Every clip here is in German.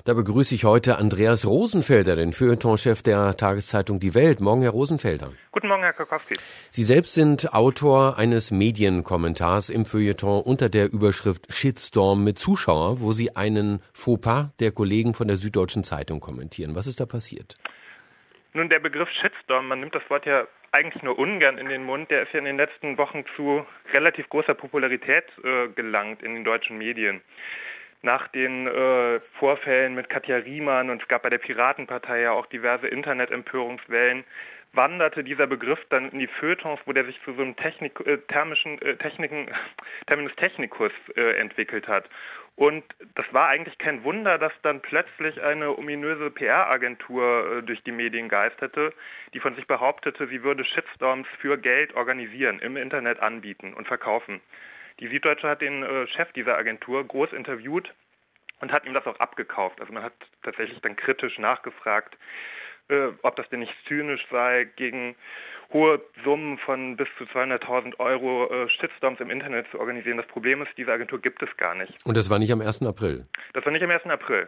Da begrüße ich heute Andreas Rosenfelder, den Feuilletonchef der Tageszeitung Die Welt. Morgen, Herr Rosenfelder. Guten Morgen, Herr Kokowski. Sie selbst sind Autor eines Medienkommentars im Feuilleton unter der Überschrift Shitstorm mit Zuschauer, wo Sie einen Fauxpas der Kollegen von der Süddeutschen Zeitung kommentieren. Was ist da passiert? Nun, der Begriff Shitstorm, man nimmt das Wort ja eigentlich nur ungern in den Mund, der ist ja in den letzten Wochen zu relativ großer Popularität gelangt in den deutschen Medien. Nach den Vorfällen mit Katja Riemann und es gab bei der Piratenpartei ja auch diverse Internetempörungswellen, wanderte dieser Begriff dann in die Feuilletons, wo der sich zu so einem Terminus technicus entwickelt hat. Und das war eigentlich kein Wunder, dass dann plötzlich eine ominöse PR-Agentur durch die Medien geisterte, die von sich behauptete, sie würde Shitstorms für Geld organisieren, im Internet anbieten und verkaufen. Die Süddeutsche hat den Chef dieser Agentur groß interviewt und hat ihm das auch abgekauft. Also man hat tatsächlich dann kritisch nachgefragt, ob das denn nicht zynisch sei, gegen hohe Summen von bis zu 200.000 Euro Shitstorms im Internet zu organisieren. Das Problem ist, diese Agentur gibt es gar nicht. Und das war nicht am 1. April? Das war nicht am 1. April.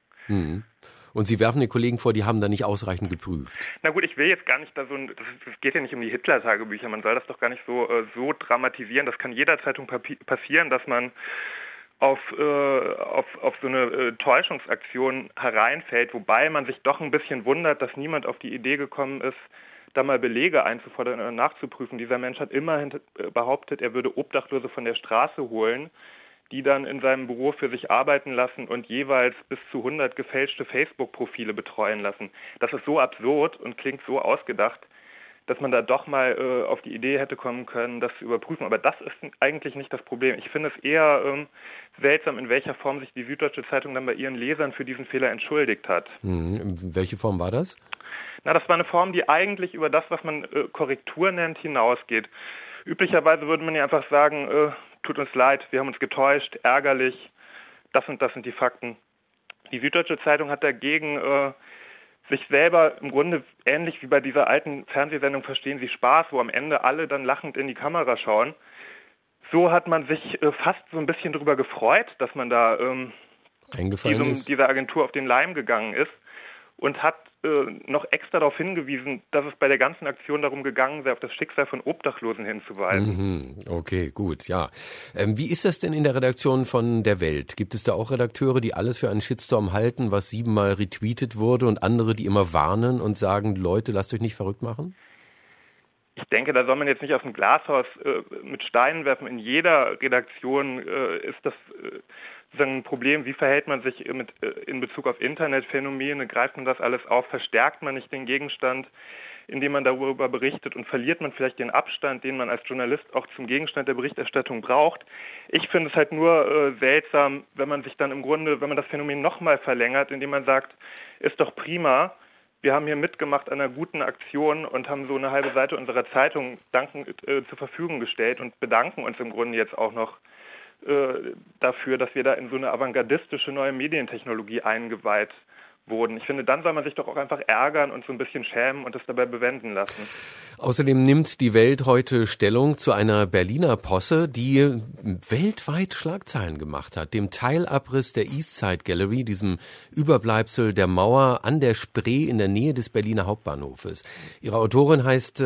Und Sie werfen den Kollegen vor, die haben da nicht ausreichend geprüft. Na gut, ich will jetzt gar nicht das geht ja nicht um die Hitler-Tagebücher, man soll das doch gar nicht so dramatisieren. Das kann jeder Zeitung passieren, dass man auf so eine Täuschungsaktion hereinfällt, wobei man sich doch ein bisschen wundert, dass niemand auf die Idee gekommen ist, da mal Belege einzufordern oder nachzuprüfen. Dieser Mensch hat immerhin behauptet, er würde Obdachlose von der Straße holen, die dann in seinem Büro für sich arbeiten lassen und jeweils bis zu 100 gefälschte Facebook-Profile betreuen lassen. Das ist so absurd und klingt so ausgedacht, dass man da doch mal auf die Idee hätte kommen können, das zu überprüfen. Aber das ist eigentlich nicht das Problem. Ich finde es eher seltsam, in welcher Form sich die Süddeutsche Zeitung dann bei ihren Lesern für diesen Fehler entschuldigt hat. Welche Form war das? Na, das war eine Form, die eigentlich über das, was man Korrektur nennt, hinausgeht. Üblicherweise würde man ja einfach sagen, tut uns leid, wir haben uns getäuscht, ärgerlich, das und das sind die Fakten. Die Süddeutsche Zeitung hat dagegen sich selber im Grunde ähnlich wie bei dieser alten Fernsehsendung Verstehen Sie Spaß, wo am Ende alle dann lachend in die Kamera schauen. So hat man sich fast so ein bisschen darüber gefreut, dass man da dieser Agentur auf den Leim gegangen ist und hat noch extra darauf hingewiesen, dass es bei der ganzen Aktion darum gegangen sei, auf das Schicksal von Obdachlosen hinzuweisen. Okay, gut, ja. Wie ist das denn in der Redaktion von der Welt? Gibt es da auch Redakteure, die alles für einen Shitstorm halten, was 7-mal retweetet wurde und andere, die immer warnen und sagen, Leute, lasst euch nicht verrückt machen? Ich denke, da soll man jetzt nicht aus dem Glashaus mit Steinen werfen. In jeder Redaktion ist das ein Problem. Wie verhält man sich in Bezug auf Internetphänomene? Greift man das alles auf? Verstärkt man nicht den Gegenstand, indem man darüber berichtet? Und verliert man vielleicht den Abstand, den man als Journalist auch zum Gegenstand der Berichterstattung braucht? Ich finde es halt nur seltsam, wenn man sich dann wenn man das Phänomen nochmal verlängert, indem man sagt, ist doch prima, wir haben hier mitgemacht an einer guten Aktion und haben so eine halbe Seite unserer Zeitung zur Verfügung gestellt und bedanken uns im Grunde jetzt auch noch dafür, dass wir da in so eine avantgardistische neue Medientechnologie eingeweiht wurden. Ich finde, dann soll man sich doch auch einfach ärgern und so ein bisschen schämen und es dabei bewenden lassen. Außerdem nimmt die Welt heute Stellung zu einer Berliner Posse, die weltweit Schlagzeilen gemacht hat, dem Teilabriss der Eastside Gallery, diesem Überbleibsel der Mauer an der Spree in der Nähe des Berliner Hauptbahnhofes. Ihre Autorin heißt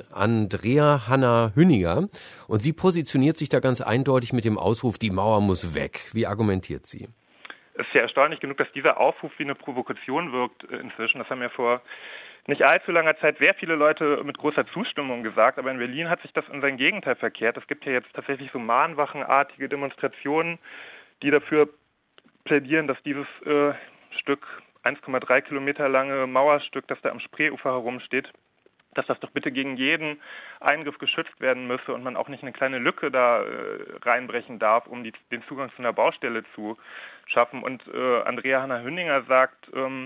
Andrea Hanna Hüniger und sie positioniert sich da ganz eindeutig mit dem Ausruf, die Mauer muss weg. Wie argumentiert sie? Es ist ja erstaunlich genug, dass dieser Aufruf wie eine Provokation wirkt inzwischen. Das haben ja vor nicht allzu langer Zeit sehr viele Leute mit großer Zustimmung gesagt, aber in Berlin hat sich das in sein Gegenteil verkehrt. Es gibt ja jetzt tatsächlich so mahnwachenartige Demonstrationen, die dafür plädieren, dass dieses Stück 1,3 Kilometer lange Mauerstück, das da am Spreeufer herumsteht, dass das doch bitte gegen jeden Eingriff geschützt werden müsse und man auch nicht eine kleine Lücke da reinbrechen darf, um den Zugang zu einer Baustelle zu schaffen. Und Andrea Hanna Hüniger sagt,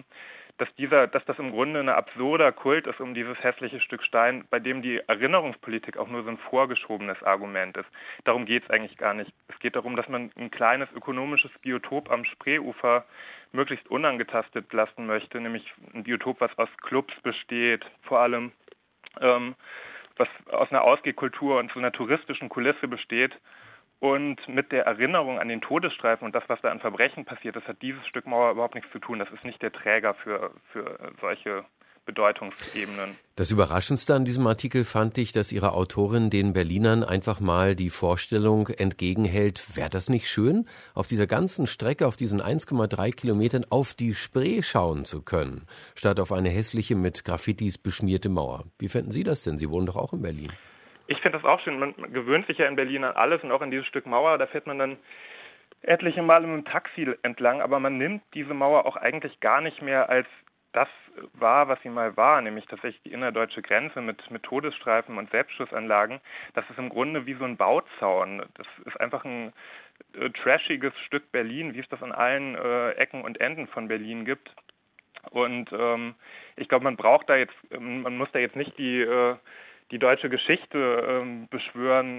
dass das im Grunde ein absurder Kult ist um dieses hässliche Stück Stein, bei dem die Erinnerungspolitik auch nur so ein vorgeschobenes Argument ist. Darum geht es eigentlich gar nicht. Es geht darum, dass man ein kleines ökonomisches Biotop am Spreeufer möglichst unangetastet lassen möchte, nämlich ein Biotop, was aus Clubs besteht, vor allem was aus einer Ausgehkultur und so einer touristischen Kulisse besteht Und mit der Erinnerung an den Todesstreifen und das, was da an Verbrechen passiert ist, hat dieses Stück Mauer überhaupt nichts zu tun. Das ist nicht der Träger für solche Bedeutungsebenen. Das Überraschendste an diesem Artikel fand ich, dass Ihre Autorin den Berlinern einfach mal die Vorstellung entgegenhält, wäre das nicht schön, auf dieser ganzen Strecke, auf diesen 1,3 Kilometern auf die Spree schauen zu können, statt auf eine hässliche mit Graffitis beschmierte Mauer. Wie fänden Sie das denn? Sie wohnen doch auch in Berlin. Ich finde das auch schön. Man gewöhnt sich ja in Berlin an alles und auch an dieses Stück Mauer. Da fährt man dann etliche Male mit dem Taxi entlang, aber man nimmt diese Mauer auch eigentlich gar nicht mehr als das war, was sie mal war, nämlich tatsächlich die innerdeutsche Grenze mit Todesstreifen und Selbstschussanlagen. Das ist im Grunde wie so ein Bauzaun. Das ist einfach ein trashiges Stück Berlin, wie es das an allen Ecken und Enden von Berlin gibt. Und ich glaube, man muss da jetzt nicht die deutsche Geschichte beschwören,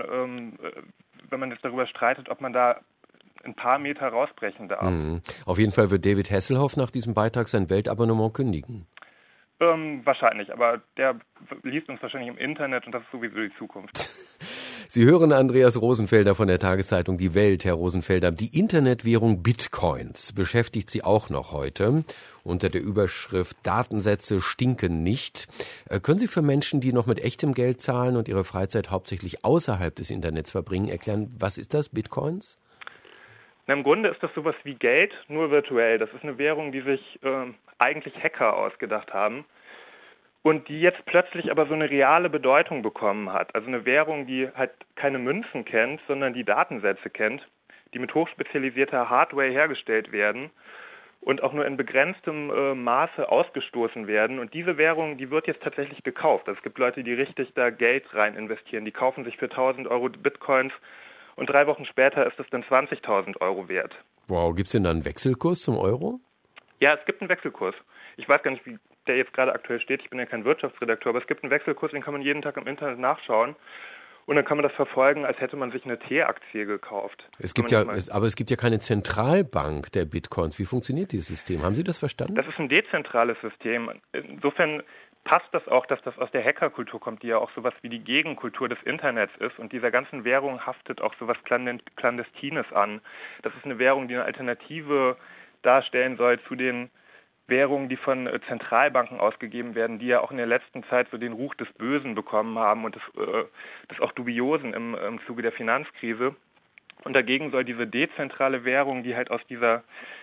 wenn man jetzt darüber streitet, ob man da ein paar Meter rausbrechen darf. Auf jeden Fall wird David Hasselhoff nach diesem Beitrag sein Weltabonnement kündigen. Wahrscheinlich, aber der liest uns wahrscheinlich im Internet und das ist sowieso die Zukunft. Sie hören Andreas Rosenfelder von der Tageszeitung Die Welt. Herr Rosenfelder, die Internetwährung Bitcoins beschäftigt Sie auch noch heute unter der Überschrift Datensätze stinken nicht. Können Sie für Menschen, die noch mit echtem Geld zahlen und ihre Freizeit hauptsächlich außerhalb des Internets verbringen, erklären, was ist das, Bitcoins? Na, im Grunde ist das sowas wie Geld, nur virtuell. Das ist eine Währung, die sich eigentlich Hacker ausgedacht haben und die jetzt plötzlich aber so eine reale Bedeutung bekommen hat. Also eine Währung, die halt keine Münzen kennt, sondern die Datensätze kennt, die mit hochspezialisierter Hardware hergestellt werden und auch nur in begrenztem Maße ausgestoßen werden. Und diese Währung, die wird jetzt tatsächlich gekauft. Also es gibt Leute, die richtig da Geld rein investieren. Die kaufen sich für 1.000 Euro Bitcoins und 3 Wochen später ist es dann 20.000 Euro wert. Wow, gibt es denn da einen Wechselkurs zum Euro? Ja, es gibt einen Wechselkurs. Ich weiß gar nicht, wie der jetzt gerade aktuell steht. Ich bin ja kein Wirtschaftsredakteur, aber es gibt einen Wechselkurs, den kann man jeden Tag im Internet nachschauen. Und dann kann man das verfolgen, als hätte man sich eine T-Aktie gekauft. Aber es gibt ja keine Zentralbank der Bitcoins. Wie funktioniert dieses System? Haben Sie das verstanden? Das ist ein dezentrales System. Insofern passt das auch, dass das aus der Hackerkultur kommt, die ja auch sowas wie die Gegenkultur des Internets ist. Und dieser ganzen Währung haftet auch sowas Klandestines an. Das ist eine Währung, die eine Alternative darstellen soll zu den Währungen, die von Zentralbanken ausgegeben werden, die ja auch in der letzten Zeit so den Ruch des Bösen bekommen haben und des auch Dubiosen im Zuge der Finanzkrise. Und dagegen soll diese dezentrale Währung, die halt aus dieser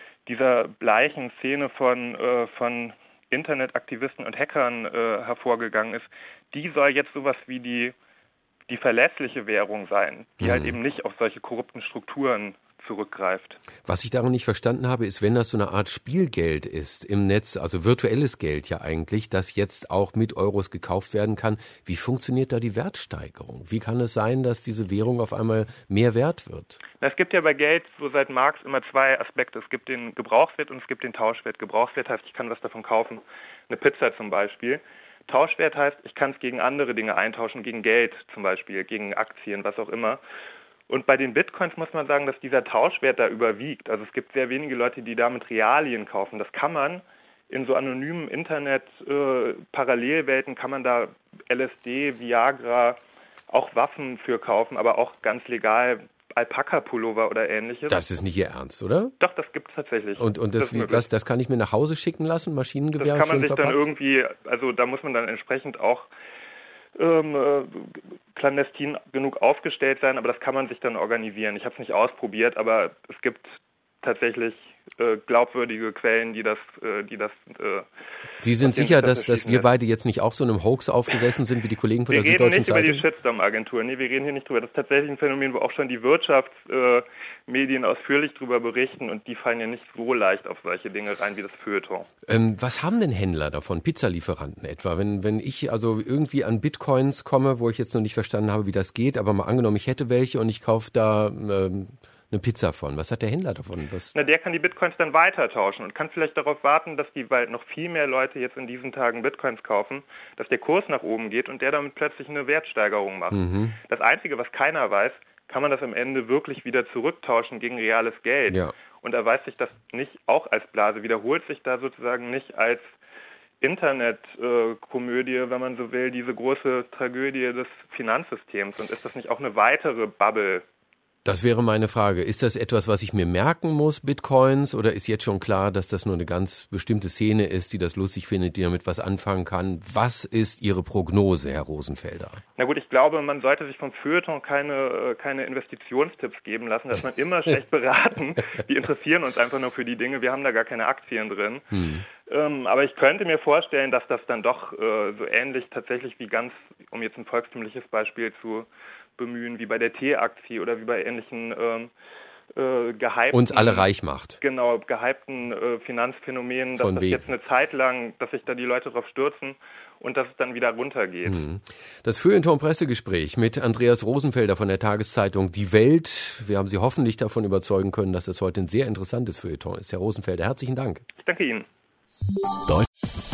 bleichen Szene von Internetaktivisten und Hackern hervorgegangen ist, die soll jetzt sowas wie die verlässliche Währung sein, die halt eben nicht auf solche korrupten Strukturen zurückgreift. Was ich daran nicht verstanden habe, ist, wenn das so eine Art Spielgeld ist im Netz, also virtuelles Geld ja eigentlich, das jetzt auch mit Euros gekauft werden kann, wie funktioniert da die Wertsteigerung? Wie kann es sein, dass diese Währung auf einmal mehr wert wird? Es gibt ja bei Geld so seit Marx immer zwei Aspekte. Es gibt den Gebrauchswert und es gibt den Tauschwert. Gebrauchswert heißt, ich kann was davon kaufen, eine Pizza zum Beispiel. Tauschwert heißt, ich kann es gegen andere Dinge eintauschen, gegen Geld zum Beispiel, gegen Aktien, was auch immer. Und bei den Bitcoins muss man sagen, dass dieser Tauschwert da überwiegt. Also es gibt sehr wenige Leute, die damit Realien kaufen. Das kann man in so anonymen Internet-Parallelwelten, kann man da LSD, Viagra, auch Waffen für kaufen, aber auch ganz legal Alpaka-Pullover oder ähnliches. Das ist nicht Ihr Ernst, oder? Doch, das gibt es tatsächlich. Und das kann ich mir nach Hause schicken lassen, Maschinengewehr? Das kann man sich dann irgendwie, also da muss man dann entsprechend auch clandestin genug aufgestellt sein, aber das kann man sich dann organisieren. Ich habe es nicht ausprobiert, aber es gibt tatsächlich glaubwürdige Quellen, die das Sie sind sicher, dass wir beide jetzt nicht auch so einem Hoax aufgesessen sind wie die Kollegen von der Süddeutschen Zeitung? Wir reden nicht über die Shitstorm-Agentur. Nee, wir reden hier nicht drüber. Das ist tatsächlich ein Phänomen, wo auch schon die Wirtschaftsmedien ausführlich drüber berichten und die fallen ja nicht so leicht auf solche Dinge rein wie das Feuilleton. Was haben denn Händler davon, Pizzalieferanten etwa? Wenn ich also irgendwie an Bitcoins komme, wo ich jetzt noch nicht verstanden habe, wie das geht, aber mal angenommen, ich hätte welche und ich kaufe da eine Pizza von. Was hat der Händler davon? Der kann die Bitcoins dann weitertauschen und kann vielleicht darauf warten, dass weil noch viel mehr Leute jetzt in diesen Tagen Bitcoins kaufen, dass der Kurs nach oben geht und der damit plötzlich eine Wertsteigerung macht. Das Einzige, was keiner weiß, kann man das am Ende wirklich wieder zurücktauschen gegen reales Geld. Ja. Und erweist sich das nicht auch als Blase, wiederholt sich da sozusagen nicht als Internetkomödie, wenn man so will, diese große Tragödie des Finanzsystems. Und ist das nicht auch eine weitere Bubble, Das wäre meine Frage. Ist das etwas, was ich mir merken muss, Bitcoins, oder ist jetzt schon klar, dass das nur eine ganz bestimmte Szene ist, die das lustig findet, die damit was anfangen kann? Was ist Ihre Prognose, Herr Rosenfelder? Na gut, ich glaube, man sollte sich vom Feuilleton keine Investitionstipps geben lassen. Da ist man immer schlecht beraten. Die interessieren uns einfach nur für die Dinge. Wir haben da gar keine Aktien drin. Aber ich könnte mir vorstellen, dass das dann doch so ähnlich tatsächlich wie um jetzt ein volkstümliches Beispiel zu bemühen, wie bei der T-Aktie oder wie bei ähnlichen gehypten... Uns alle reich macht. Genau, gehypten Finanzphänomenen, dass das jetzt eine Zeit lang, dass sich da die Leute drauf stürzen und dass es dann wieder runtergeht. Das Feuilleton-Pressegespräch mit Andreas Rosenfelder von der Tageszeitung Die Welt. Wir haben Sie hoffentlich davon überzeugen können, dass es heute ein sehr interessantes Feuilleton ist. Herr Rosenfelder, herzlichen Dank. Ich danke Ihnen.